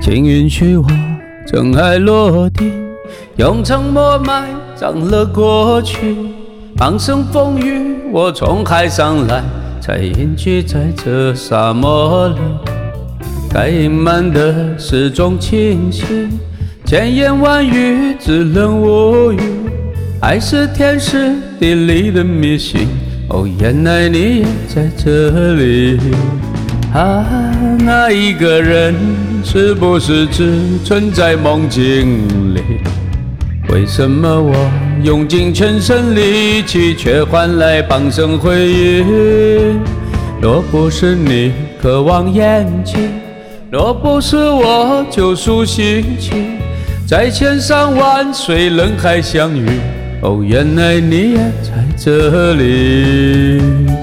请允许我尘埃落定，用沉默埋葬了过去。茫生风雨，我从海上来，才隐居在这沙漠里。该隐瞒的是种清醒，千言万语只能无语。爱是天时地利的迷信，哦，原来你也在这里。啊，那一个人是不是只存在梦境里？为什么我用尽全身力气，却换来半生回忆？若不是你渴望眼睛，若不是我救赎心情，在千山万水人海相遇，哦，原来你也在这里。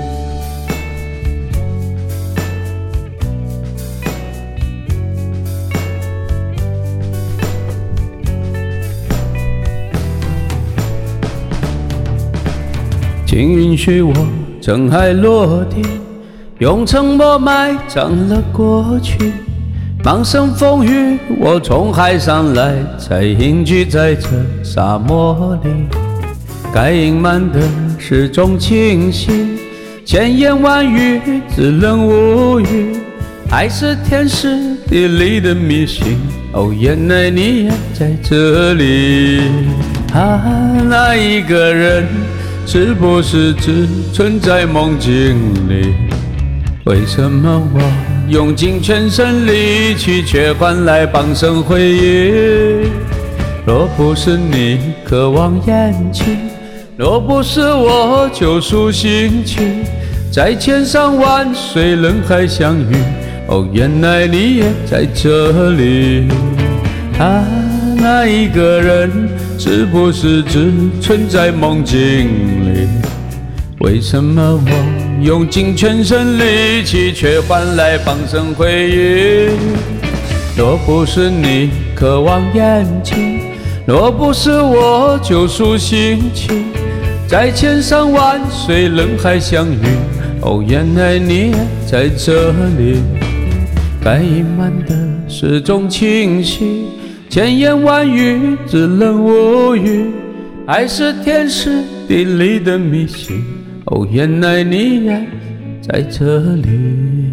请允许我尘埃落定，用沉默埋葬了过去。茫生风雨，我从海上来，才隐居在这沙漠里。该隐瞒的是种清醒，千言万语只能无语。爱是天时地利的迷信，哦，原来你也在这里。啊，那一个人是不是只存在梦境里？为什么我用尽全身力气，却换来半生回忆？若不是你渴望眼睛，若不是我救赎心情，在千山万水人海相遇，哦，原来你也在这里。啊，那一个人是不是只存在梦境里？为什么我用尽全身力气，却换来半生回忆？若不是你渴望眼睛，若不是我救赎心情，在千山万水人海相遇，哦，原来你也在这里。该隐瞒的是种清晰，千言万语只能无语。爱是天时地利的迷信，哦，原来你也在这里。